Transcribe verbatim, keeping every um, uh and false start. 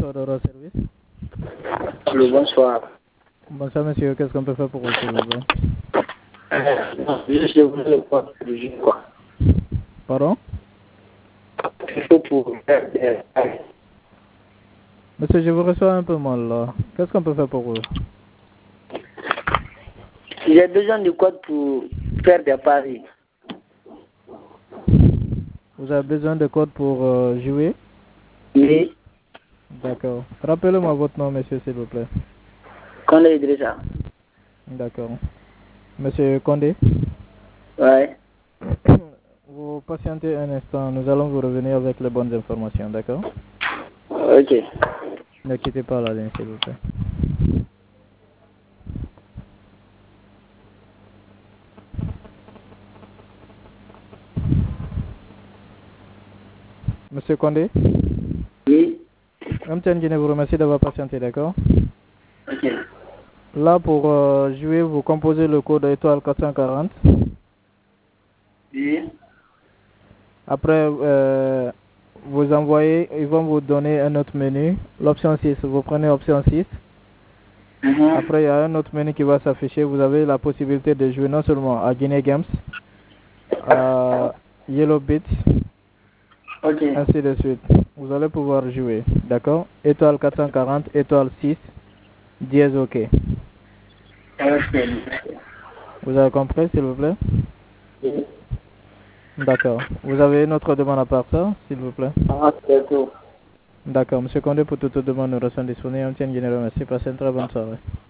bonsoir de leur service. Le bonsoir. Bonsoir monsieur, qu'est-ce qu'on peut faire pour vous s'il vous plaît? Je voulais le code pour jouer quoi. Pardon? Il faut pour faire des... Monsieur, je vous reçois un peu mal là. Qu'est-ce qu'on peut faire pour vous? J'ai besoin de code pour faire des paris. Vous avez besoin de code pour euh, jouer? Oui. D'accord. Rappelez-moi votre nom monsieur s'il vous plaît. Condé Idrissa. D'accord. Monsieur Condé? Ouais. Vous patientez un instant, nous allons vous revenir avec les bonnes informations, d'accord? Ok. Ne quittez pas la ligne s'il vous plaît. Monsieur Condé? Oui. M T N Guinée vous remercie d'avoir patienté, d'accord? Ok. Là, pour euh, jouer, vous composez le code étoile quatre cent quarante. Oui. Après, euh, vous envoyez, ils vont vous donner un autre menu, l'option six. Vous prenez l'option six. Mm-hmm. Après, il y a un autre menu qui va s'afficher. Vous avez la possibilité de jouer non seulement à Guinée Games, à Yellow Bits, Ok. ainsi de suite. Vous allez pouvoir jouer, d'accord? Étoile quatre cent quarante, étoile six, dièse OK. Ok. Vous avez compris, s'il vous plaît? Oui. D'accord. Vous avez une autre demande à part ça, s'il vous plaît? Ah, c'est tout. D'accord. Monsieur Condé, pour toute demande, nous restons disponibles. M T N Guinée, merci. Passez une très bonne soirée.